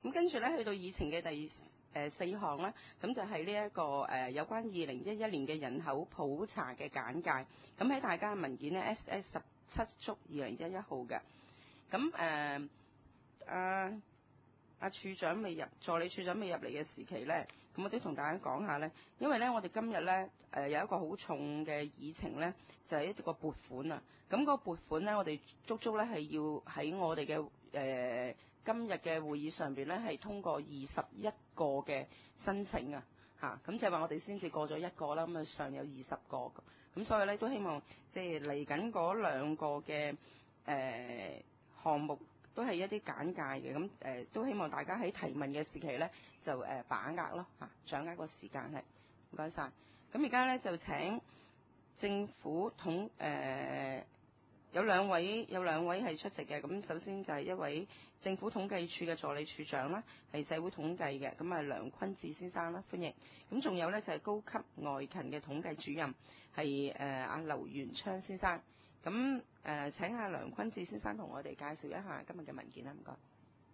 咁跟住咧去到議程嘅第4項咧，咁就係呢一個有關2011年嘅人口普查嘅簡介。咁喺大家嘅文件咧 SS17/2011號嘅。咁處長未入，助理處長未入嚟嘅時期咧，咁我都同大家講下咧，因為咧我哋今日咧有一個好重嘅議程咧，就係一個撥款啊。咁個撥款咧，我哋足足咧係要喺我哋嘅今日嘅會議上邊咧係通過21個嘅申請啊，咁就係話我哋先至過咗1個啦，咁啊上有20個，咁所以咧都希望即係嚟緊嗰2個嘅項目。都係一啲簡介嘅，咁都希望大家喺提問嘅時期咧就把握咯掌握個時間係，唔該晒。咁而家咧就請政府有兩位係出席嘅，咁首先就係一位政府統計處嘅助理處長啦，係社會統計嘅，咁啊梁坤志先生啦，歡迎。咁仲有咧就係高級外勤嘅統計主任係阿劉元昌先生。咁請阿梁坤志先生同我哋介紹一下今日嘅文件啦，唔該。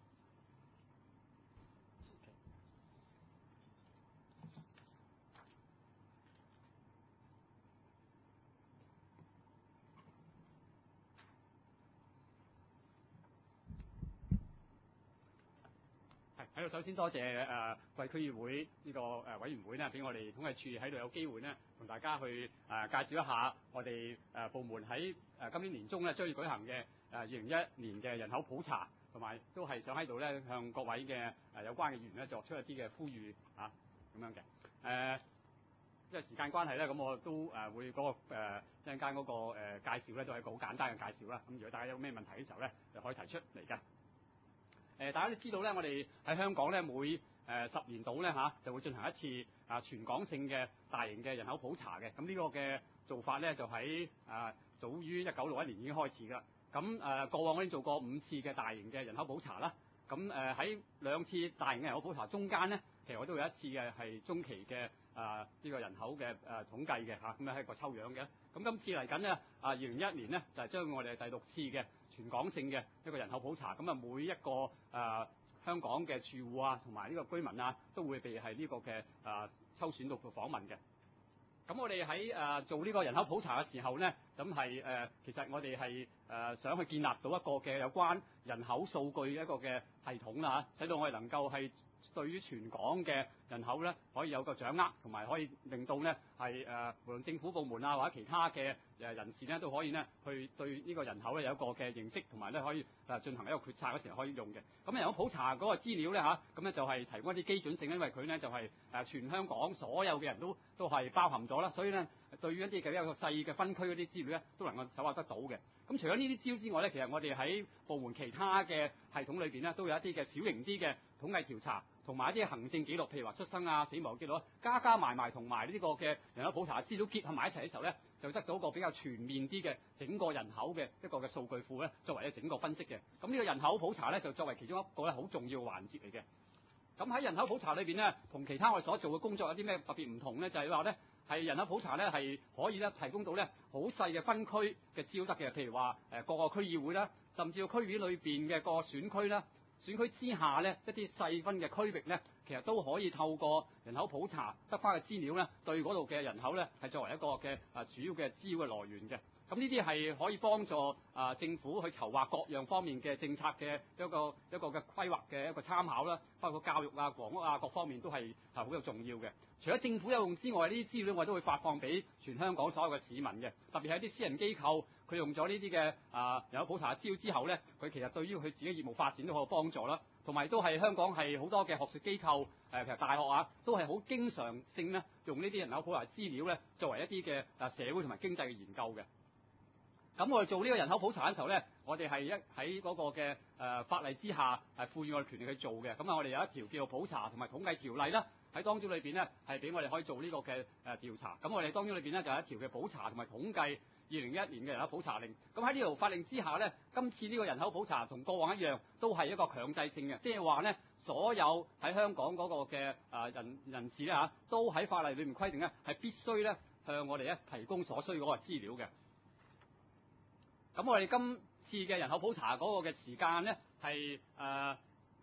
喺度首先多謝貴區議會呢個委員會呢，俾我哋統計處喺度有機會呢，同大家去介紹一下我哋部門喺今年年中呢將要舉行嘅2011年嘅人口普查，同埋都係想喺度呢向各位嘅有關嘅議員呢作出一啲嘅呼籲咁樣嘅因為時間關係咧，咁我都會嗰個一陣間嗰個介紹咧，都係一個好簡單嘅介紹啦。咁如果大家有咩問題嘅時候咧，就可以提出嚟嘅。大家都知道咧，我哋喺香港咧每10年度咧就會進行一次全港性嘅大型嘅人口普查嘅。咁呢個嘅做法咧就喺早於1961年已經開始㗎。咁過往我已經做過5次嘅大型嘅人口普查啦。咁喺2次大型嘅人口普查中間咧，其實我都有一次嘅係中期嘅呢個人口嘅統計嘅咁係一個抽樣嘅。咁今次嚟緊呢2011年呢，就係將我哋第6次嘅全港性嘅一個人口普查。咁每一個香港嘅住戶同埋呢個居民都會被係呢個嘅抽選到去訪問嘅。咁我哋喺做呢個人口普查嘅時候呢，咁係其實我哋係想去建立到一個嘅有關人口數據嘅一個嘅系統啦使到我哋能夠係對於全港嘅人口呢可以有個掌握，同埋可以令到呢係無論政府部門或者其他嘅人士呢都可以呢去對呢個人口呢有一個嘅認識，同埋呢可以進行一個決策嗰時候可以用嘅。咁人口普查嗰個資料呢咁呢就係提供一啲基準性，因為佢呢就係全香港所有嘅人都係包含咗啦，所以呢對於一啲嘅一個細嘅分區嗰啲資料呢都能夠搜獲得到嘅。咁除咗呢啲資料之外呢，其實我哋喺部門其他嘅系統裏邊呢，都有一啲嘅小型啲嘅統計調查，同埋一啲行政記錄，譬如話出生死亡記錄，加埋同埋呢個嘅人口普查資料結合埋一齊嘅時候呢，就得到一個比較全面啲嘅整個人口嘅一個嘅數據庫呢，作為一整個分析嘅。咁呢個人口普查呢，就作為其中一個咧好重要嘅環節嚟嘅。咁喺人口普查裏邊呢，同其他我哋所做嘅工作有啲咩特別唔同呢？就係話呢，係人口普查呢係可以呢提供到呢好細嘅分區嘅資料得嘅，譬如話各個區議會啦，甚至個區議裏邊嘅個選區啦，選區之下呢一啲細分嘅區域呢，其實都可以透過人口普查得翻嘅資料呢，對嗰度嘅人口呢係作為一個嘅主要嘅資料嘅來源嘅。咁呢啲係可以幫助政府去籌劃各樣方面嘅政策嘅一個嘅規劃嘅一個參考啦，包括教育房屋各方面都係好有重要嘅。除咗政府有用之外，呢啲資料我都會發放俾全香港所有嘅市民嘅，特別係一啲私人機構，佢用咗呢啲嘅人口普查資料之後呢，佢其實對於佢自己業務發展都好有幫助啦。同埋都係香港係好多嘅學術機構譬如大學都係好經常性呢用呢啲人口普查資料呢作為一啲嘅社會同埋經濟嘅研究嘅。咁我哋做呢個人口普查嘅時候呢，我哋係喺嗰個嘅法例之下賦予我哋權力去做嘅。咁我哋有一條叫做普查同埋統計條例啦，喺當中裏邊呢係俾我哋可以做呢個嘅調查。咁我哋當中裏邊呢就有一條嘅普查同埋統計2011年嘅人口普查令。咁喺呢條法令之下呢，今次呢個人口普查同過往一樣，都係一個強制性嘅，即係話呢，所有喺香港嗰個嘅人士呢都喺法例裏面規定呢係必須呢向我哋提供所需嗰個資料嘅。咁我哋今次嘅人口普查嗰個嘅時間呢，係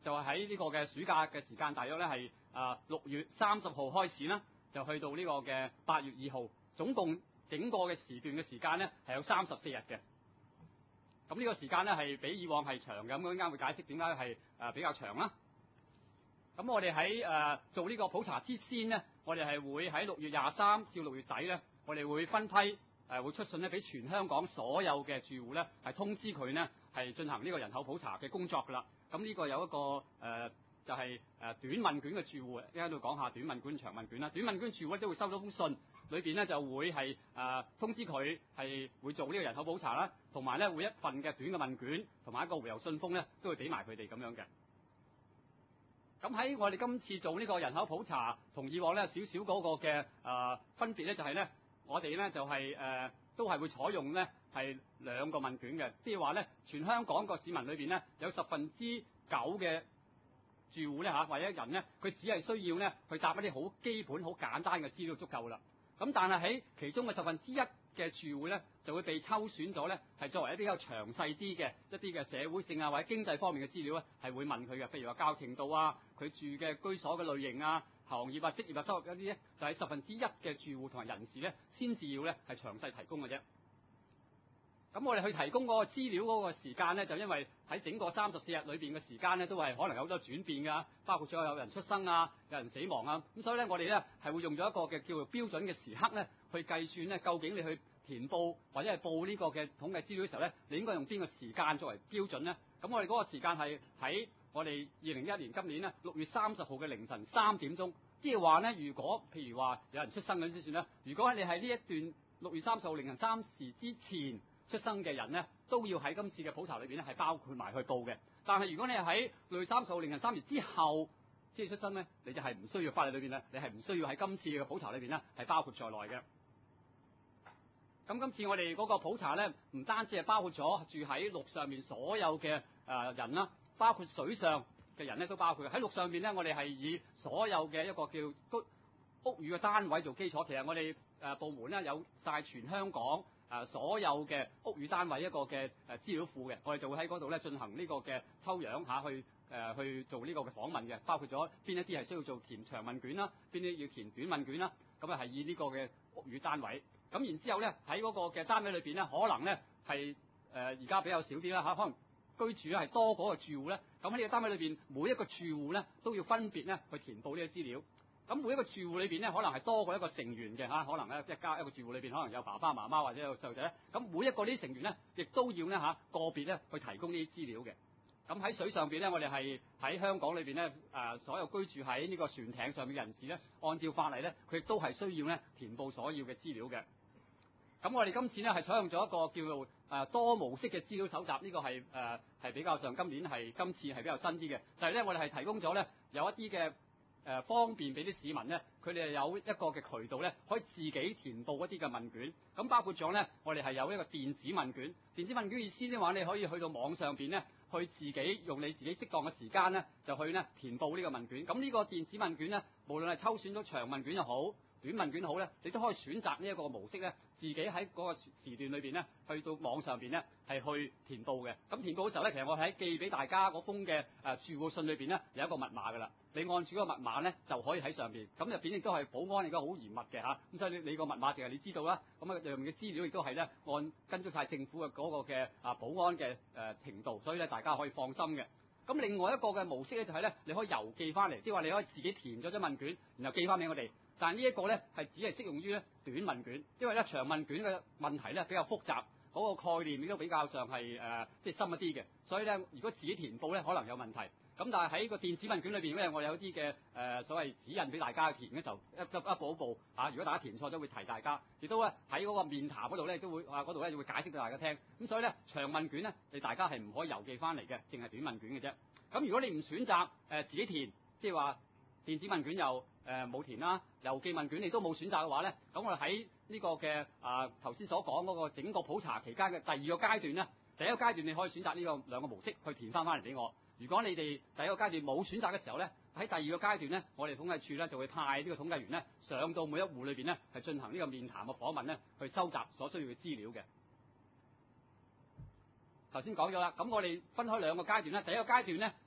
就係喺呢個嘅暑假嘅時間，大約咧係6月30號開始啦，就去到呢個嘅8月2號，總共整個嘅時段嘅時間咧係有34日嘅。咁呢個時間咧係比以往係長嘅，咁陣間會解釋點解係比較長啦。咁我哋喺做呢個普查之先呢，我哋係會喺6月23至6月底咧，我哋會分批會出信咧俾全香港所有嘅住戶咧，係通知佢呢係進行呢個人口普查嘅工作㗎啦。咁呢個有一個就係短問卷嘅住戶，一陣度講下短問卷、長問卷啦。短問卷住戶都會收到封信，裏邊咧就會係通知佢係會做呢個人口普查啦，同埋咧會一份嘅短嘅問卷同埋一個回郵信封咧都會俾埋佢哋咁樣嘅。咁喺我哋今次做呢個人口普查，同以往咧少少嗰個嘅分別咧就係咧，我哋咧就係都係會採用咧係2個問卷嘅，即係話咧全香港個市民裏邊咧有9%嘅住戶咧或者人咧，佢只係需要咧去答一啲好基本、好簡單嘅資料足夠啦。咁但係喺其中嘅1%嘅住戶咧，就會被抽選咗咧，係作為一啲比較詳細啲嘅一啲嘅社會性或者經濟方面嘅資料咧，係會問佢嘅，譬如話教程度啊，佢住嘅居所嘅類型啊、行業啊、職業啊、收入一啲咧，就係1%嘅住戶同埋人士咧，先至要咧係詳細提供嘅啫。咁我哋去提供嗰個資料嗰個時間咧，就因為喺整個34日裏邊嘅時間咧，都係可能有好多轉變㗎，包括咗有人出生啊、有人死亡啊，咁所以咧我哋咧係會用咗一個嘅叫做標準嘅時刻咧，去計算咧究竟你去填報或者係報呢個嘅統計資料嘅時候咧，你應該用邊個時間作為標準咧？咁我哋嗰個時間係喺我哋2021年今年咧6月30號嘅凌晨3點鐘，即係話咧，如果譬如話有人出生咁先算啦，如果你喺呢一段6月30號凌晨3時之前出生嘅人咧，都要喺今次嘅普查裏邊咧係包括埋去報嘅。但係如果你係喺6月30號凌晨3時之後先出生咧，你就係唔需要法例裏邊咧，你係唔需要喺今次嘅普查裏邊咧係包括在內嘅。咁今次我哋嗰個普查咧，唔單止係包括咗住喺陸上面所有嘅人啦，包括水上嘅人咧都包括。喺陸上邊咧，我哋係以所有嘅一個叫屋宇嘅單位做基礎。其實我哋部門咧有晒全香港所有嘅屋宇單位一個嘅資料庫嘅，我哋就會喺嗰度咧進行呢個嘅抽樣去做呢個嘅訪問嘅，包括咗邊一啲係需要做填長問卷啦，邊啲要填短問卷啦，咁係以呢個嘅屋宇單位。咁然之後咧喺嗰個嘅單位裏邊咧，可能咧係而家比較少啲啦可能居住咧係多嗰個住戶咧，咁喺呢個單位裏邊每一個住戶咧都要分別咧去填報呢啲資料。咁每一個住戶裏邊咧，可能係多過一個成員嘅可能咧一家一個住戶裏邊可能有爸爸媽媽或者有細路仔，咁每一個呢啲成員咧，亦都要咧個別咧去提供呢啲資料嘅。咁喺水上邊咧，我哋係喺香港裏邊咧所有居住喺呢個船艇上面嘅人士咧，按照法例咧，佢亦都係需要咧填報所要嘅資料嘅。咁我哋今次咧係採用咗一個叫做多模式嘅資料搜集，呢個係比較上今次係比較新啲嘅，就係咧我哋係提供咗咧有一啲嘅方便俾啲市民咧，佢哋有一個嘅渠道咧，可以自己填報一啲嘅問卷。咁包括咗咧，我哋係有一個電子問卷。電子問卷意思即係話你可以去到網上邊咧，去自己用你自己適當嘅時間咧，就去咧填報呢個問卷。咁呢個電子問卷咧，無論係抽選咗長問卷又好，短問卷好咧，你都可以選擇呢一個模式咧，自己喺嗰個時段裏邊咧，去到網上邊咧係去填報嘅。咁填報嘅時候咧，其實我喺寄俾大家嗰封嘅住戶信裏邊咧有一個密碼㗎啦。你按住嗰個密碼咧就可以喺上邊，咁入邊亦都係保安亦都好嚴密嘅咁所以你個密碼淨係你知道啦。咁啊入面嘅資料亦都係咧跟足晒政府嘅嗰個嘅保安嘅程度，所以咧大家可以放心嘅。咁另外一個嘅模式咧就係咧你可以郵寄翻嚟，即係話你可以自己填咗張問卷，然後寄翻俾我哋。但係呢一個咧係只係適用於咧短問卷，因為咧長問卷嘅問題咧比較複雜，嗰個概念亦都比較上係即係深一啲嘅，所以咧如果自己填報咧可能有問題。咁但係喺個電子問卷裏邊咧，我哋有啲嘅所謂指引俾大家填嘅時候，一步一步如果大家填錯都會提大家，亦都咧喺嗰個面談嗰度咧都會嗰度咧會解釋俾大家聽。咁所以咧長問卷咧，你大家係唔可以郵寄翻嚟嘅，淨係短問卷嘅啫。咁如果你唔選擇自己填，即係話電子問卷又冇填啦，郵寄問卷你都冇選擇嘅話咧，咁我哋喺呢個嘅頭先所講嗰個整個普查期間嘅第二個階段咧，第一個階段你可以選擇呢個兩個模式去填翻嚟俾我。如果你哋第一個階段冇選擇嘅時候咧，喺第二個階段咧，我哋統計處咧就會派呢個統計員咧上到每一戶裏邊咧，係進行呢個面談嘅訪問咧，去收集所需要嘅資料嘅。頭先講咗啦，咁我哋分開兩個階段咧，第一個階段咧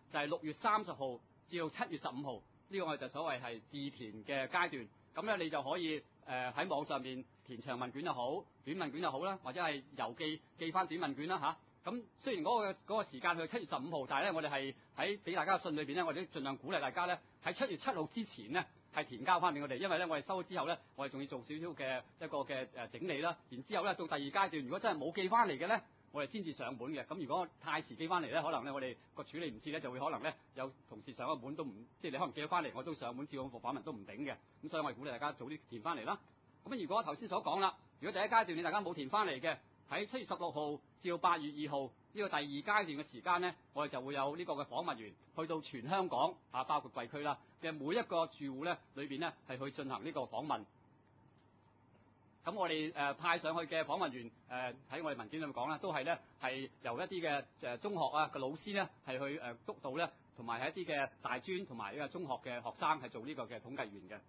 就係6月30號至到7月15號，呢個我哋就所謂係自填嘅階段。咁咧你就可以喺網上面填長問卷又好，短問卷又好啦，或者係郵寄翻短問卷啦嚇。咁雖然嗰個時間去7月15號，但係咧我哋係喺俾大家嘅信裏邊咧，我哋都盡量鼓勵大家咧喺7月7號之前咧係填交翻俾我哋，因為咧我哋收咗之後咧，我哋仲要做少少嘅一個嘅整理啦。然之後咧到第二階段，如果真係冇寄翻嚟嘅咧，我哋先至上門嘅。咁如果太遲寄翻嚟咧，可能咧我哋個處理唔切咧，就會可能咧有同事上咗門都唔，即係你可能寄咗翻嚟，我都上門照訪問都唔頂嘅。咁所以我哋鼓勵大家早啲填翻嚟啦。咁如果頭先所講啦，如果第一階段你大家冇填翻嚟嘅，喺7月16號至到8月2號呢個第二階段嘅時間咧，我哋就會有呢個嘅訪問員去到全香港包括貴區啦嘅每一個住戶咧裏邊咧係去進行呢個訪問。咁我哋派上去嘅訪問員喺我哋文件裏面講啦，都係咧係由一啲嘅中學嘅老師咧係去督導咧，同埋係一啲嘅大專同埋呢個中學嘅學生係做呢個嘅統計員嘅。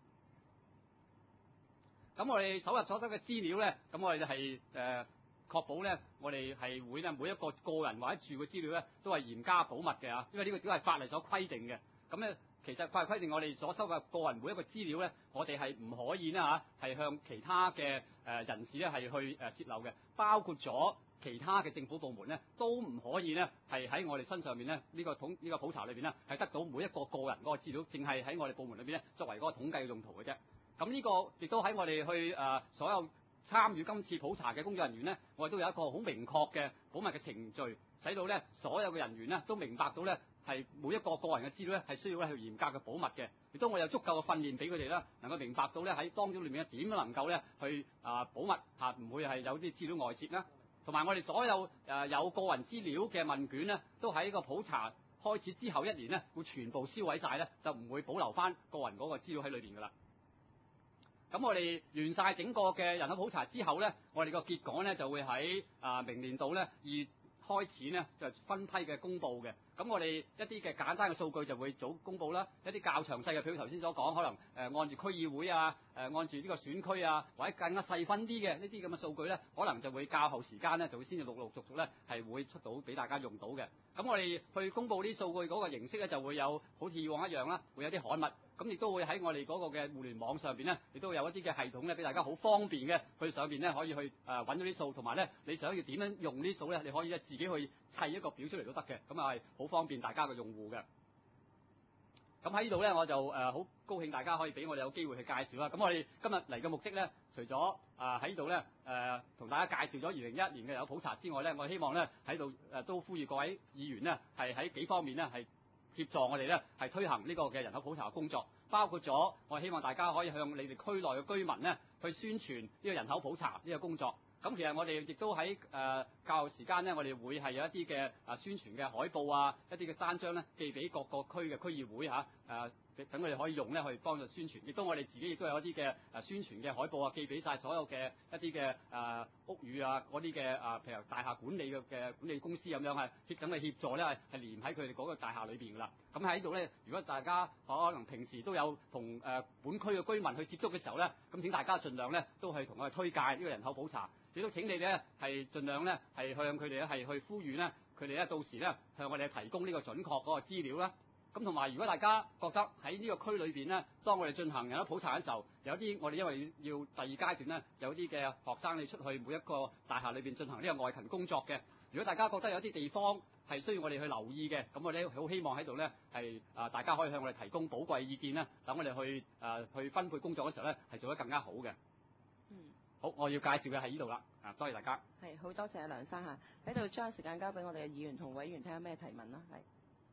咁我哋搜入所得嘅資料咧，咁我哋就係確保咧，我哋係會咧每一個個人或者住嘅資料咧都係嚴加保密嘅嚇，因為呢個都係法例所規定嘅。咁咧其實法例規定我哋所收嘅個人每一個資料咧，我哋係唔可以呢係向其他嘅人士咧係去泄漏嘅，包括咗其他嘅政府部門咧都唔可以咧係喺我哋身上面咧呢個普查裏邊咧係得到每一個個人嗰個資料，淨係喺我哋部門裏邊咧作為嗰個統計嘅用途嘅啫。咁呢個亦都喺我哋去所有參與今次普查嘅工作人員咧，我哋都有一個好明確嘅保密嘅程序，使到咧所有嘅人員咧都明白到咧係每一個個人嘅資料咧係需要咧去嚴格嘅保密嘅，亦都我有足夠嘅訓練俾佢哋啦，能夠明白到咧喺當中裏面點樣能夠咧去保密唔會係有啲資料外泄啦。同埋我哋所有有個人資料嘅問卷咧，都喺個普查開始之後1年咧會全部銷毀晒咧，就唔會保留翻個人嗰個資料喺裏邊噶啦。咁我哋完晒整個嘅人口普查之後咧，我哋個結果咧就會喺明年度咧2月開始呢，就分批嘅公佈嘅。咁我哋一啲嘅簡單嘅數據就會早公佈啦，一啲較詳細嘅，譬如頭先所講，可能按住區議會按住呢個選區或者更加細分啲嘅呢啲咁嘅數據咧，可能就會較後時間咧就會先至陸陸續續咧係會出到俾大家用到嘅。咁我哋去公佈啲數據嗰個形式咧就會有好似以往一樣啦，會有啲刊物。咁亦都會喺我哋嗰個嘅互聯網上邊咧，亦都有一啲嘅系統咧，俾大家好方便嘅去上邊咧可以去揾到啲數，同埋咧你想要點樣用啲數咧，你可以咧自己去砌一個表出嚟都得嘅，咁係好方便大家嘅用戶嘅。咁喺呢度咧，我就好高興大家可以俾我哋有機會去介紹啦。咁我哋今日嚟嘅目的咧，除咗喺呢度咧同大家介紹咗2021年嘅人口普查之外咧，我希望咧喺度都呼籲各位議員呢，係喺幾方面呢，係協助我哋咧係推行呢個嘅人口普查嘅工作，包括咗我希望大家可以向你哋區內嘅居民咧去宣傳呢個人口普查呢個工作。咁其實我哋亦都喺較後時間咧，我哋會係有一啲嘅宣傳嘅海報一啲嘅單張咧寄俾各個區嘅區議會等佢哋可以用咧去幫助宣傳。亦都我哋自己亦都有一啲嘅宣傳嘅海報寄俾晒所有嘅一啲嘅屋宇嗰啲嘅譬如大廈管理嘅管理公司咁樣咁嘅協助咧係連喺佢哋嗰個大廈裏邊㗎啦。咁喺度咧，如果大家可能平時都有同本區嘅居民去接觸嘅時候咧，咁請大家盡量咧都係同我哋推介呢個人口普查。亦都請你哋咧係盡量咧係向佢哋咧係去呼籲咧，佢哋咧到時咧向我哋提供呢個準確嗰個資料啦。咁同埋，如果大家覺得喺呢個區裏邊咧，當我哋進行人口普查嘅時候，有啲我哋因為要第二階段咧，有啲嘅學生你出去每一個大廈裏邊進行呢個外勤工作嘅。如果大家覺得有啲地方係需要我哋去留意嘅，咁我哋好希望喺度咧係大家可以向我哋提供寶貴意見啦，等我哋去分配工作嘅時候咧係做得更加好嘅。好，我要介紹嘅係呢度啦，多謝大家。 係，好多謝梁生喺度將時間交俾我哋嘅議員同委員睇下咩提問啦。係，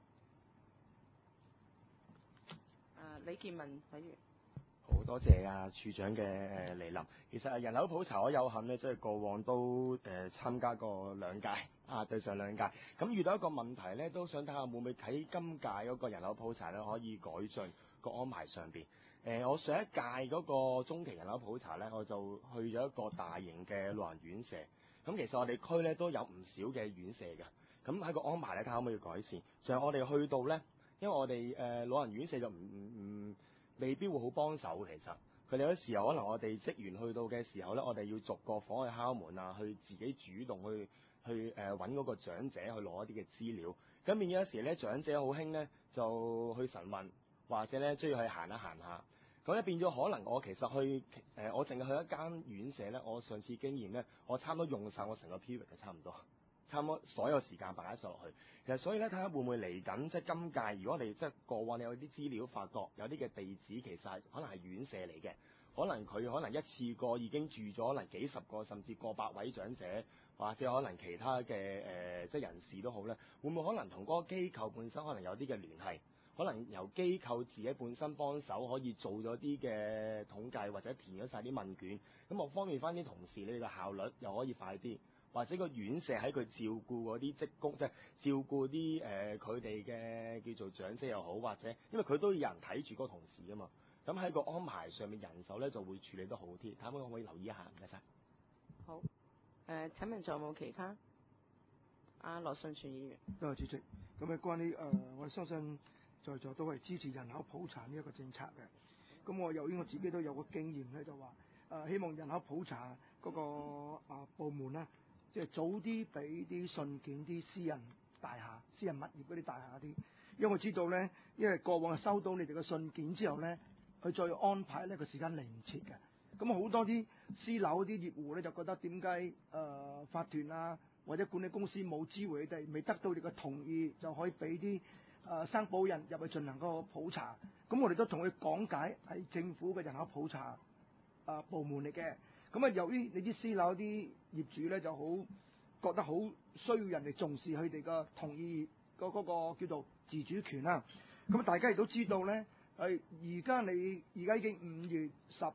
李建文委員。 好多謝處長嘅嚟臨。其實人口普查我有幸咧，即係過往都參加過2屆對上2屆。咁遇到一個問題咧，都想睇下會唔會喺今屆嗰個人口普查咧可以改進個安排上邊。我上一屆嗰個中期人口普查咧，我就去咗一個大型嘅老人院舍。咁其實我哋區咧都有唔少嘅院舍嘅。咁喺個安排咧，睇下可唔可以改善。就係我哋去到咧，因為我哋老人院舍就未必會好幫手。其實佢哋有時候可能我哋職員去到嘅時候咧，我哋要逐個房去敲門去自己主動去揾嗰個長者去攞一啲嘅資料。 咁變咗有時咧長者好興咧就去晨運，或者咧中意去行下行下。咁咧變咗可能我其實去我淨係去一間院舍咧，我上次經驗咧，我差唔多用晒我成個 period 嘅差唔多。差唔多所有時間擺晒落去，其實所以咧睇下會唔會嚟緊，即係今屆，如果你即係過往你有啲資料發覺有啲嘅地址其實係可能係院舍嚟嘅，可能佢可能一次過已經住咗可能幾十個甚至過百位長者，或者可能其他嘅即係人士都好咧，會唔會可能同嗰個機構本身可能有啲嘅聯繫，可能由機構自己本身幫手可以做咗啲嘅統計或者填咗晒啲問卷，咁我方便翻啲同事，你哋嘅效率又可以快啲。或者個院舍喺佢照顧嗰啲職工，即係照顧啲佢哋嘅叫做長者又好，或者因為佢都有人睇住嗰個同事㗎嘛，咁喺個安排上面人手咧就會處理得好啲，睇下可唔可以留意一下，唔該晒。 好，請問仲有冇其他？阿羅信全議員。 多謝主席。咁啊，關於我相信在座都係支持人口普查呢一個政策嘅。咁我由於我自己都有個經驗咧，就話希望人口普查嗰個部門咧。即係早啲俾啲信件啲私人大廈、私人物業嗰啲大廈啲，因為我知道咧，因為過往係收到你哋嘅信件之後咧，佢再安排咧個時間嚟唔切嘅。咁好多啲私樓啲業戶咧就覺得點解法團啊或者管理公司冇知會你哋，未得到你嘅同意就可以俾啲生保人入去進行嗰個普查。咁我哋都同佢講解係政府嘅人口普查部門嚟嘅。咁啊，由於你啲私樓啲業主咧就好覺得好需要人哋重視佢哋嘅同意嗰個叫做自主權啦。咁大家亦都知道咧，而家已經5月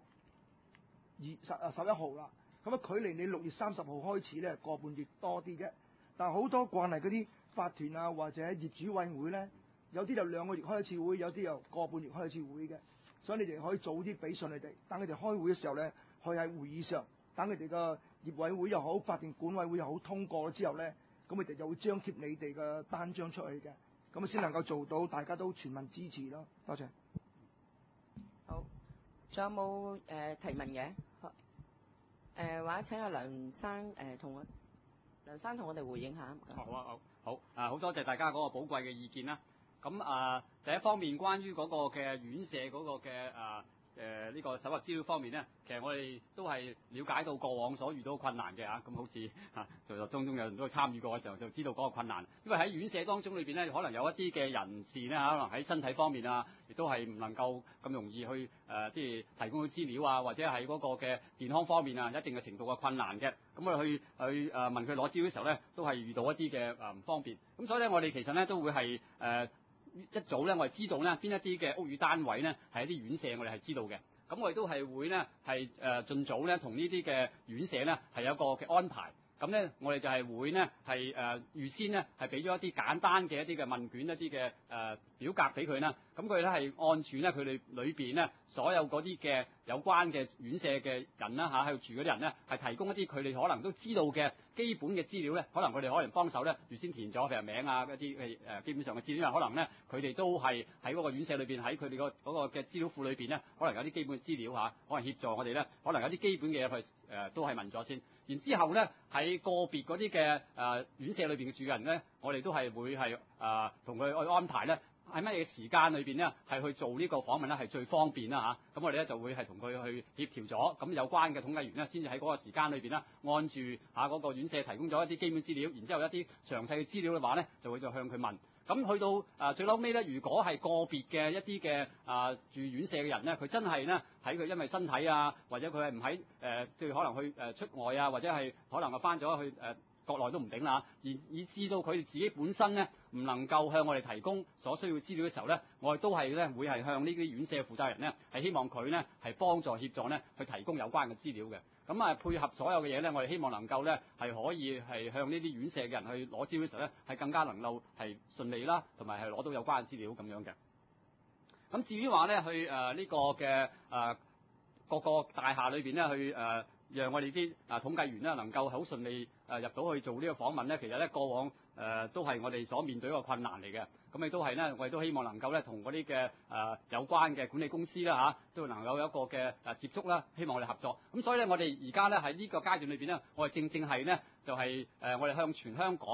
11號啦。咁啊，距離你6月30號開始咧個半月多啲嘅。但係好多慣例嗰啲法團啊或者業主委員會咧，有啲就2個月開一次會，有啲又個半月開一次會嘅。所以你哋可以早啲俾信你哋，等佢哋開會嘅時候咧。佢喺會議上，等佢哋嘅業委會又好，法定管委會又好通過咗之後咧，咁佢哋就會張貼你哋嘅單張出去嘅，咁先能夠做到大家都全民支持咯。多謝。 好，仲有冇提問嘅？或者請阿梁生梁生同我哋回應下。 好多謝大家嗰個寶貴嘅意見啦。咁第一方面關於嗰個嘅院舍嗰個嘅呢個搜集資料方面咧，其實我哋都係了解到過往所遇到困難嘅嚇，咁好似在當中有人都參與過嘅時候，就知道嗰個困難。因為喺院舍當中裏邊咧，可能有一啲嘅人士咧，可能喺身體方面啊，亦都係唔能夠咁容易去即係提供啲資料啊，或者係嗰個嘅健康方面啊，一定嘅程度嘅困難嘅。咁我哋去問佢攞資料嘅時候咧，都係遇到一啲嘅唔方便。咁所以咧，我哋其實咧都會係一早咧，我哋知道咧邊一啲嘅屋宇單位咧係一啲院舍，我哋係知道嘅。咁我哋都係會咧係盡早咧同呢啲嘅院舍咧係有一個嘅安排。咁咧，我哋就係會呢係預先呢係俾咗一啲簡單嘅一啲嘅問卷、一啲嘅表格俾佢啦。咁佢咧係按住咧佢哋裏邊呢所有嗰啲嘅有關嘅院舍嘅人啦喺度住嗰啲人呢，係提供一啲佢哋可能都知道嘅基本嘅資料咧。可能佢哋可能幫手咧預先填咗譬如名啊一啲基本上嘅資料，因為可能咧佢哋都係喺嗰個院舍裏邊喺佢哋嗰個嘅資料庫裏邊呢，可能有啲基本嘅資料可能協助我哋咧，可能有啲基本嘅嘢去都係問咗先。然之後咧喺個別嗰啲嘅院舍裏邊嘅住人咧，我哋都係會係同佢去安排咧喺乜嘢時間裏邊咧係去做呢個訪問咧係最方便啦嚇。咁我哋咧就會係同佢去協調咗，咁有關嘅統計員咧先至喺嗰個時間裏邊咧按住嗰個院舍提供咗一啲基本資料，然之後一啲詳細嘅資料嘅話咧就會再向佢問。咁去到最嬲尾咧，如果係個別嘅一啲嘅住院舍嘅人咧，佢真係咧喺佢因為身體啊，或者佢係唔喺即係可能去出外啊，或者係可能返咗去國內都唔定啦，而以至到佢哋自己本身咧唔能夠向我哋提供所需要資料嘅時候咧，我哋都係咧會係向呢啲院舍負責人咧係希望佢咧係幫助協助咧去提供有關嘅資料嘅。咁配合所有嘅嘢咧，我哋希望能夠咧係可以係向呢啲院舍嘅人去攞資料嘅時候咧，係更加能夠係順利啦，同埋係攞到有關嘅資料咁樣嘅。咁至於話咧去呢個嘅各個大廈裏邊咧去讓我哋啲統計員咧能夠好順利入到去做呢個訪問咧，其實咧過往都係我哋所面對一個困難嚟嘅。咁亦都係咧，我哋都希望能夠咧同嗰啲嘅有關嘅管理公司啦都能夠有一個嘅接觸啦，希望我哋合作。咁所以咧，我哋而家咧喺呢個階段裏邊咧，我哋正係咧就係我哋向全香港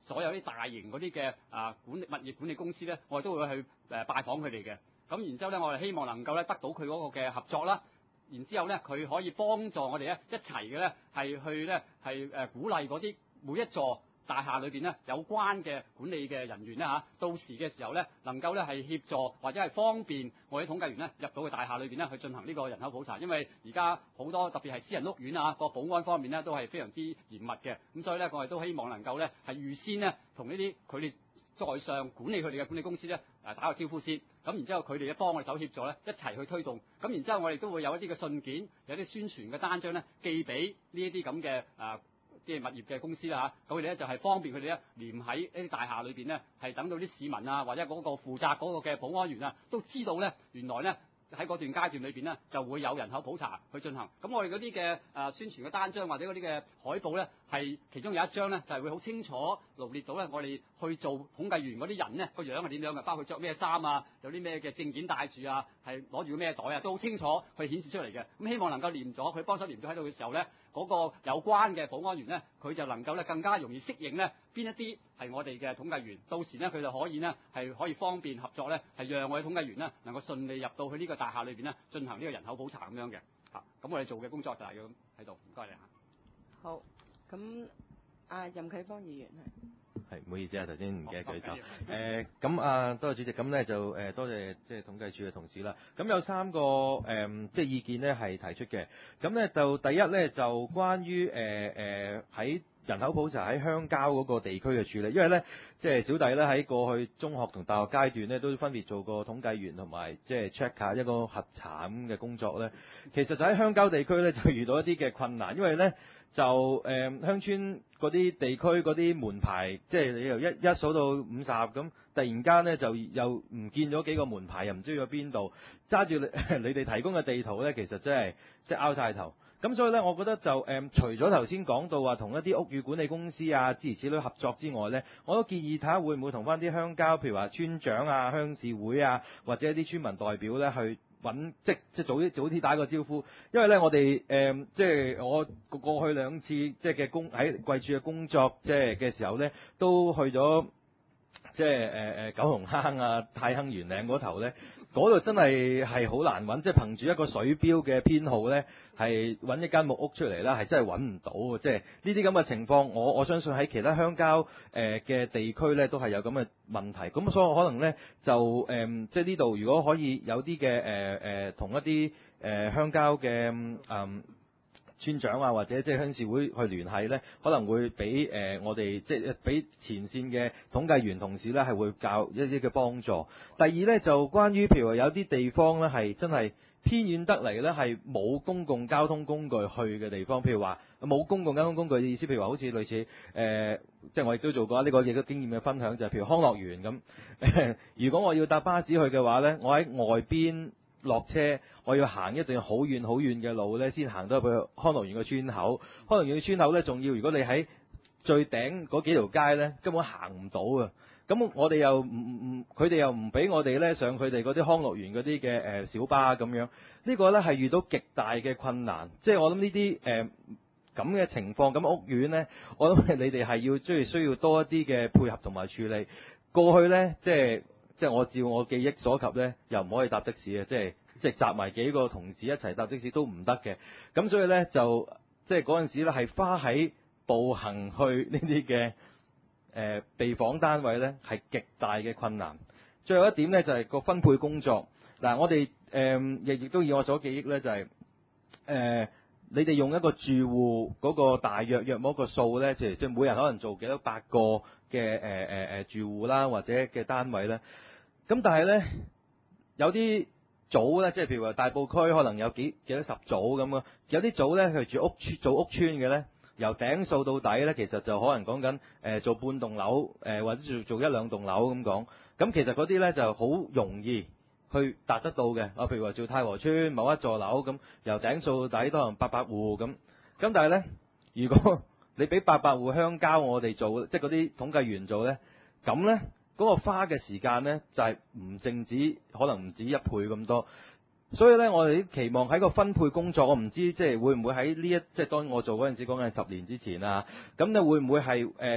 所有啲大型嗰啲嘅物業管理公司咧，我哋都會去拜訪佢哋嘅。咁然之後咧，我哋希望能夠咧得到佢嗰個嘅合作啦。然之後咧，佢可以幫助我哋咧一齊嘅咧係去咧係鼓勵嗰啲每一座大廈裏邊咧有關嘅管理嘅人員咧到時嘅時候咧能夠咧係協助或者係方便我哋統計員咧入到去大廈裏邊咧去進行呢個人口普查，因為而家好多特別係私人屋苑個保安方面咧都係非常之嚴密嘅，咁所以咧我哋都希望能夠咧係預先咧同呢啲佢哋在上管理佢哋嘅管理公司咧打個招呼先，咁然之後佢哋咧幫我哋手協助咧一齊去推動，咁然之後我哋都會有一啲嘅信件，有啲宣傳嘅單張咧寄俾呢一啲咁嘅即係物業嘅公司啦咁佢哋咧就係方便佢哋咧連喺一啲大廈裏邊咧係等到啲市民或者嗰個負責嗰個嘅保安員都知道咧原來咧喺嗰段階段裏邊咧就會有人口普查去進行。咁我哋嗰啲嘅宣傳嘅單張或者嗰啲嘅海報咧係其中有一張咧就係會好清楚羅列到咧我哋去做統計員嗰啲人咧個樣係點樣嘅，包括着咩衫有啲咩嘅證件帶住係攞住個咩袋都好清楚去顯示出嚟嘅。咁希望能夠黏咗佢幫手黏咗喺度嘅時候咧，嗰個有關嘅保安員咧佢就能夠咧更加容易適應咧邊一啲係我哋嘅統計員，到時咧佢就可以呢係可以方便合作咧係讓我哋統計員呢能夠順利入到去呢個大廈裏邊咧進行呢個人口普查咁樣嘅。咁我哋做嘅工作就係要喺度，唔該你好，咁任啟邦議員係唔好意思頭先唔記得舉手。咁多謝主席，咁咧就多謝即係統計處嘅同事啦。咁有3個即係意見咧係提出嘅。咁咧就第一咧就關於喺人口普查喺鄉郊嗰個地區嘅處理，因為咧即係小弟咧喺過去中學同大學階段咧都分別做過統計員同埋即係 check 下一個核查咁嘅工作咧。其實就喺鄉郊地區咧就遇到一啲嘅困難，因為咧就鄉村嗰啲地區嗰啲門牌，即係你由一數到50咁，突然間咧就又唔見咗幾個門牌，又唔知去咗邊度，揸住你哋提供嘅地圖咧，其實真係即係拗晒頭。咁所以咧，我覺得就除咗頭先講到話同一啲屋宇管理公司諸如此類合作之外咧，我都建議睇下會唔會同翻啲鄉郊，譬如話村長鄉事會或者一啲村民代表咧去揾即早啲打個招呼，因為咧我哋即係我過去2次即係嘅喺貴處嘅工作即係嘅時候咧，都去咗即係九龍坑太坑元嶺嗰頭咧，嗰度真係好難揾，即係憑住一個水標嘅編號咧，係揾一間木屋出嚟啦，係真係揾唔到嘅。即係呢啲咁嘅情況，我相信喺其他鄉郊嘅地區咧，都係有咁嘅問題。咁所以我可能咧就即係呢度如果可以有啲嘅同一啲鄉郊嘅村長或者即係鄉事會去聯繫咧，可能會俾我哋即係俾前線嘅統計員同事咧係會較一啲嘅幫助。第二咧就關於譬如話有啲地方咧係真係偏遠得嚟咧係冇公共交通工具去嘅地方，譬如話冇公共交通工具嘅意思，譬如話好似類似即係我亦都做過呢個亦都經驗嘅分享，就係譬如康樂園咁。如果我要搭巴士去嘅話咧，我喺外邊落車，我要行一段好遠好遠嘅路咧，先行到去康樂園嘅村口。康樂園嘅村口咧，仲要如果你喺最頂嗰幾條街咧，根本行唔到啊！咁我哋又佢哋又唔俾我哋咧上佢哋嗰啲康樂園嗰啲嘅小巴咁樣。呢個咧係遇到極大嘅困難，即係我諗呢啲咁嘅情況，咁屋苑咧，我諗你哋係需要多一啲嘅配合同埋處理。過去咧，即係我照我記憶所及咧，又唔可以搭的士嘅，即係集埋幾個同事一齊搭的士都唔得嘅。咁所以咧就即係嗰陣時咧係花喺步行去呢啲嘅備訪單位咧係極大嘅困難。最後一點咧就係個分配工作。嗱，我哋亦都以我所記憶咧就係你哋用一個住戶嗰個大約某一個數咧，即係每人可能做幾多百個嘅住戶啦，或者嘅單位咧。咁但係咧有啲組咧，即係譬如話大埔區可能有幾多十組咁啊，有啲組咧佢做屋邨嘅咧，由頂數到底咧，其實就可能講緊做半棟樓或者做1-2棟樓咁講。咁其實嗰啲咧就好容易去達得到嘅。譬如話做太和邨某一座樓咁，由頂數到底都可能800戶咁。咁但係咧，如果你俾800戶鄉郊我哋做，即係嗰啲統計員做咧，咁咧嗰個花嘅時間咧就係可能唔止1倍咁多。所以咧，我哋期望喺個分配工作，我唔知即係會唔會喺即係當我做嗰陣時講緊10年之前啊，咁你會唔會係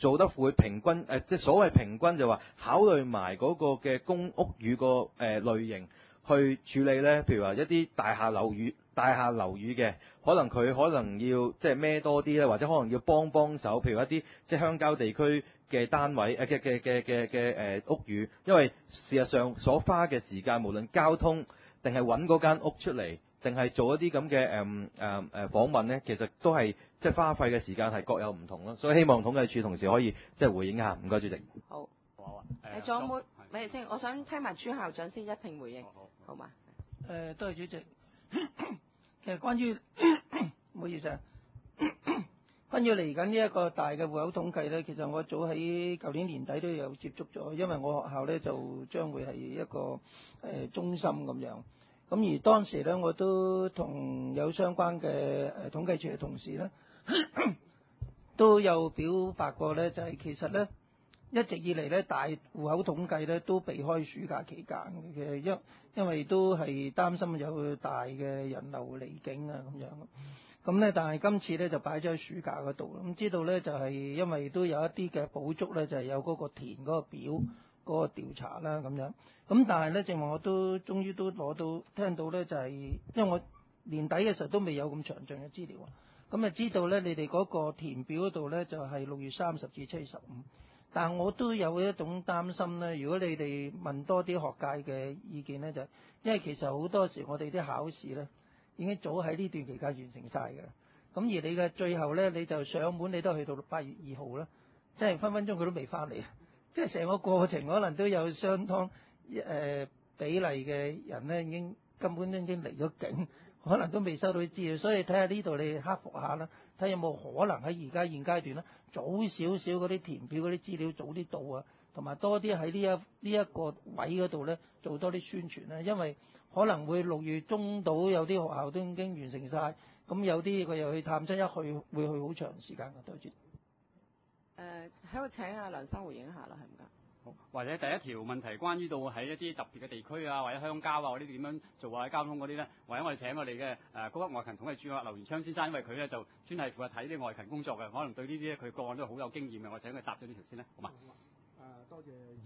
做得會平均即係所謂平均就話考慮埋嗰個嘅公屋宇個類型去處理咧。譬如話一啲大廈樓宇嘅，可能佢可能要即係孭多啲咧，或者可能要幫手。譬如一啲即係鄉郊地區嘅單位嘅屋宇，因為事實上所花嘅時間，無論交通定係揾嗰間屋出嚟，定係做一啲咁嘅訪問咧，其實都係即係花費嘅時間係各有唔同咯。所以希望統計處同事可以即係回應一下。唔該，主席。 好。 好啊。 仲有冇？咪先，我想聽埋朱校長先一併回應，好嘛？ 多謝主席。其實關於唔好意思啊，關於嚟緊呢一個大嘅戶口統計咧，其實我早喺舊年年底都有接觸咗，因為我學校咧就將會係一個中心咁樣。咁而當時咧，我都同有相關嘅統計處嘅同事咧，都有表白過咧，就係其實咧一直以嚟咧大戶口統計咧都避開暑假期間嘅，因為都係擔心有大嘅人流離境啊咁樣。咁咧，但係今次咧就擺咗喺暑假嗰度。咁知道咧就係因為都有一啲嘅補足咧，就係有嗰個填嗰個表嗰個調查啦咁樣。咁但係咧，正話我都終於都攞到聽到咧，就係因為我年底嘅時候都未有咁詳盡嘅資料啊。咁啊知道咧，你哋嗰個填表嗰度咧就係6月30至7月15。但係我都有一種擔心咧，如果你哋問多啲學界嘅意見咧，就因為其實好多時我哋啲考試咧已經早喺呢段期間完成晒嘅。咁而你嘅最後咧，你就上門你都去到8月2號啦，即係分分鐘佢都未翻嚟，即係成個過程可能都有相當比例嘅人咧已經根本都已經離咗境，可能都未收到啲資料，所以睇下呢度你克服下啦，睇有冇可能喺而家現階段咧早少少嗰啲填表嗰啲資料早啲到啊，同埋多啲喺呢一個位嗰度咧做多啲宣傳啦，因為可能會6月中到有啲學校都已經完成晒，咁有啲佢又去探親，一去會去好長時間嘅，對住。 喺度請阿梁生回應一下啦，係唔該。 好，或者第一條問題關於到喺一啲特別嘅地區啊，或者鄉郊啊嗰啲點樣做啊，交通嗰啲咧，或者我哋請我哋嘅高級外勤統計處劉元昌先生，因為佢咧就專係負責睇啲外勤工作嘅，可能對呢啲咧佢個案都好有經驗嘅，我請佢答咗呢條先啦，好嘛？ 多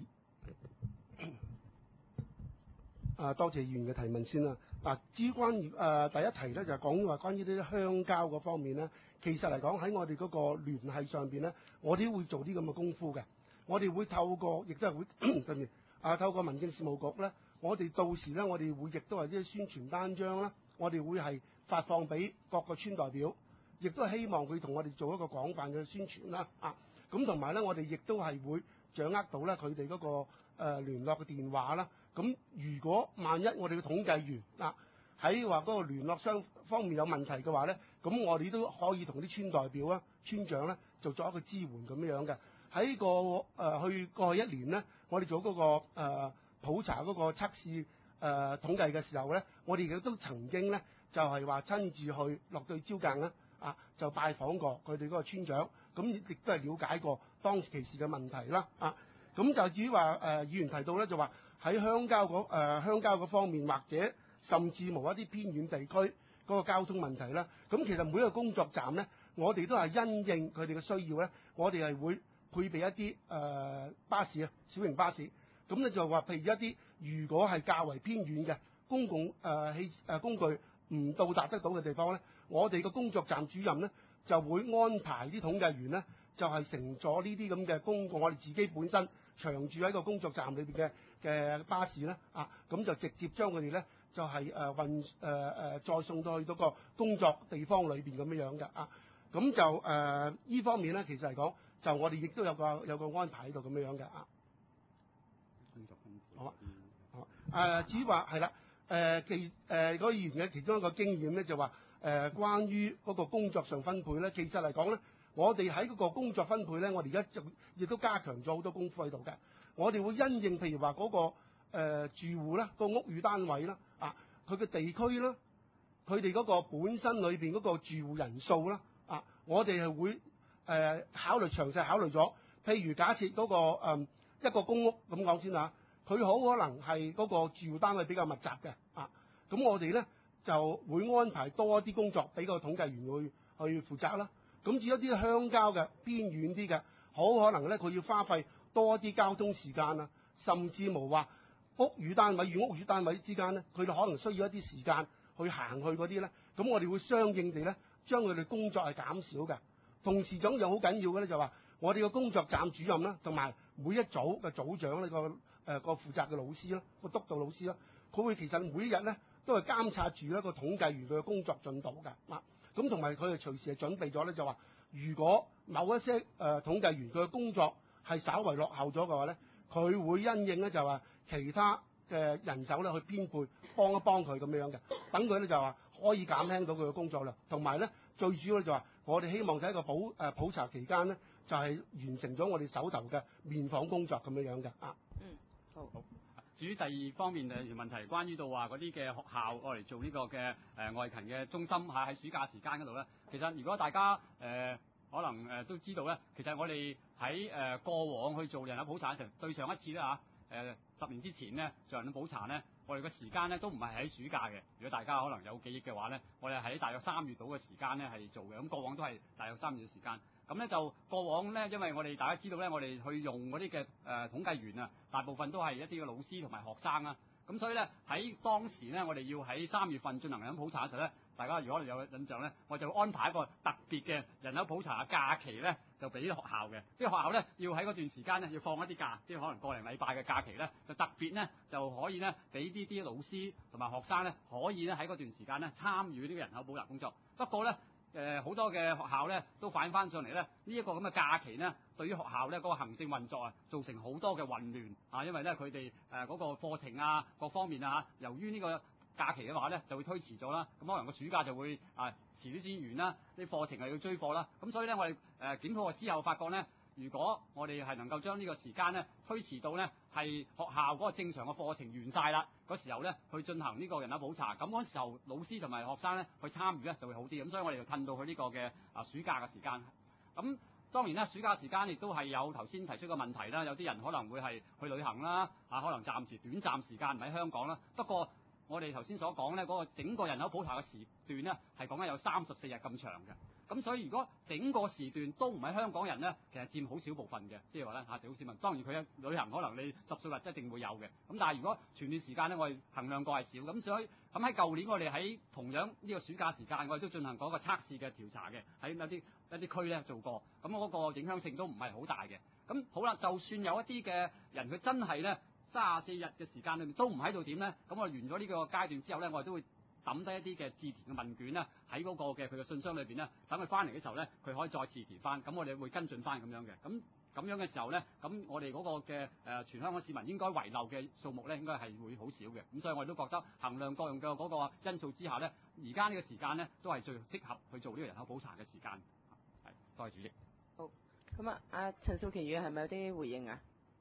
謝多謝議員嘅提問先啦。至於關於第一題咧，就係講話關於呢啲鄉郊嗰方面咧，其實嚟講喺我哋嗰個聯繫上邊咧，我哋都會做啲咁嘅功夫嘅。我哋會透過，亦都係會對面透過民政事務局咧，我哋到時咧，我哋會亦都係啲宣傳單張啦，我哋會係發放俾各個村代表，亦都係希望佢同我哋做一個廣泛嘅宣傳啦。咁同埋咧，我哋亦都係會掌握到咧佢哋嗰個聯絡嘅電話啦。咁如果萬一我哋嘅統計員喺話嗰個聯絡雙方面有問題嘅話咧，咁我哋都可以同啲村代表啊、村長咧就作一個支援咁樣嘅。喺去過去一年咧，我哋做嗰個普查嗰個測試統計嘅時候咧，我哋亦都曾經咧就係話親自去落對招間啦，就拜訪過佢哋嗰個村長，咁亦都係了解過當其時嘅問題啦。咁就至於話議員提到咧，就話喺鄉郊嗰方面，或者甚至無一啲偏遠地區嗰個交通問題啦。咁其實每一個工作站咧，我哋都係因應佢哋嘅需要咧，我哋係會配備一啲巴士啊，小型巴士。咁咧就話譬如一啲如果係較為偏遠嘅公共工具唔到達得到嘅地方咧，我哋個工作站主任咧就會安排啲統計員咧，就係乘坐呢啲咁嘅公共我哋自己本身長住喺個工作站裏邊嘅巴士咧，咁就直接將佢哋咧就係再送到去嗰個工作地方裏邊咁樣嘅。咁就依方面咧，其實嚟講就我哋亦都有個安排喺度咁樣嘅。好啊。至於話係啦，嗰個議員嘅其中一個經驗咧，就話關於嗰個工作上分配咧，其實嚟講咧，我哋喺嗰個工作分配咧，我哋而家亦都加強咗好多功夫喺度嘅。我哋會因應譬如話嗰個住戶啦，個屋宇單位啦，佢嘅地區啦，佢哋嗰個本身裏邊嗰個住戶人數啦，我哋係會詳細考慮咗。譬如假設嗰個一個公屋咁講先嚇，佢好可能係嗰個住戶單位比較密集嘅，咁我哋咧就會安排多一啲工作俾個統計員去負責啦。咁至於一啲鄉郊嘅偏遠啲嘅， 好可能咧佢要花費多啲交通時間啊，甚至無話屋宇單位與屋宇單位之間咧，佢哋可能需要一啲時間去行去嗰啲咧，咁我哋會相應地咧將佢哋工作係減少嘅。同時仲有好緊要嘅咧就話，我哋嘅工作站主任啦，同埋每一組嘅組長呢個負責嘅老師啦，個督導老師啦，佢會其實每一日咧都係監察住一個統計員佢嘅工作進度㗎。咁同埋佢哋隨時係準備咗咧就話，如果某一些統計員佢嘅工作係稍為落後咗嘅話咧，佢會因應咧就話其他嘅人手咧去編配幫一幫佢咁樣嘅，等佢咧就話可以減輕到佢嘅工作量，同埋咧最主要咧就話我哋希望喺個普查期間咧就係完成咗我哋手頭嘅面訪工作咁樣嘅啊。 好。至於第二方面嘅問題，關於到話嗰啲嘅學校我嚟做呢個嘅外勤嘅中心喺暑假時間嗰度咧，其實如果大家可能都知道咧，其實我哋喺過往去做人口普查嘅時候，對上一次咧10年之前咧做人口普查咧，我哋嘅時間咧都唔係喺暑假嘅。如果大家可能有記憶嘅話咧，我哋喺大約3月度嘅時間咧係做嘅，咁過往都係大約3月嘅時間。咁咧就過往咧，因為我哋大家知道咧，我哋去用嗰啲嘅統計員啊，大部分都係一啲嘅老師同埋學生啊。咁所以咧喺當時咧，我哋要喺3月份進行人口普查嘅時候咧，大家如果有印象咧，我就會安排一個特別嘅人口普查嘅假期咧，就俾啲學校嘅。啲學校咧要喺嗰段時間咧要放一啲假，即係可能個零禮拜嘅假期咧，就特別咧就可以咧俾啲老師同埋學生咧可以咧喺嗰段時間咧參與呢個人口普查工作。不過咧好多嘅學校咧都反映翻上嚟咧，呢一個咁嘅假期呢，對於學校咧嗰個行政運作啊，造成好多嘅混亂啊，因為咧佢哋嗰個課程啊各方面啊由於呢個假期嘅話咧就會推遲咗啦，咁可能個暑假就會遲啲先完啦，啲課程係要追課啦，咁所以咧我哋檢討過之後發覺咧，如果我哋係能夠將呢個時間咧推遲到咧係學校嗰個正常嘅課程完晒啦，嗰時候咧去進行呢個人口普查，咁嗰時候老師同埋學生咧去參與咧就會好啲，咁所以我哋就褪到去呢個嘅暑假嘅時間。咁當然啦，暑假時間亦都係有頭先提出嘅問題啦，有啲人可能會係去旅行啦，可能暫時短暫時間唔喺香港啦。不過我哋頭先所講咧嗰個整個人口普查嘅時段咧係講緊有34日咁長嘅。咁所以如果整個時段都唔係香港人咧，其實佔好少部分嘅，即係話咧小市民。當然佢嘅旅行可能你10數日一定會有嘅。咁但係如果全段時間咧，我哋衡量過係少。咁所以咁喺舊年我哋喺同樣呢個暑假時間，我哋都進行過一個測試嘅調查嘅，喺一啲區咧做過。咁嗰個影響性都唔係好大嘅。咁好啦，就算有一啲嘅人佢真係咧34日嘅時間裏面都唔喺度點咧，咁我哋完咗呢個階段之後咧，我哋都會抌低一啲嘅自填嘅問卷咧，喺嗰個嘅佢嘅信箱裏邊咧，等佢翻嚟嘅時候咧，佢可以再自填翻，咁我哋會跟進翻咁樣嘅。咁樣嘅時候咧，咁我哋嗰個嘅全香港市民應該遺漏嘅數目咧，應該係會好少嘅。咁所以我哋都覺得衡量各樣嘅嗰個因素之下咧，而家呢個時間咧都係最適合去做呢個人口普查嘅時間。係，多謝主席。 好，咁啊，阿陳肇麒議員係咪有啲回應啊？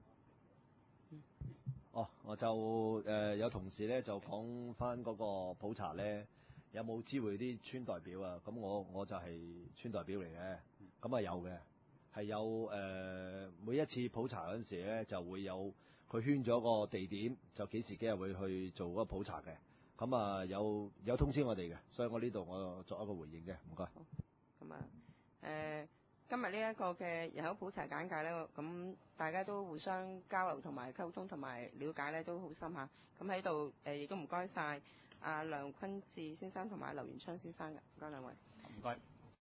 我就有同事咧就講翻嗰個普查咧有冇知會啲村代表啊？咁我就係村代表嚟嘅，咁有嘅，係有每一次普查嗰陣時咧就會有佢圈咗個地點，就幾時幾日會去做嗰個普查嘅，咁有通知我哋嘅，所以我呢度我作一個回應嘅，唔該。 咁啊今日呢一個嘅人口普查簡介咧，咁大家都互相交流同埋溝通同埋了解咧都好深嚇。咁喺度亦都唔該晒阿梁坤志先生同埋劉元昌先生嘅，唔該兩位。 唔該。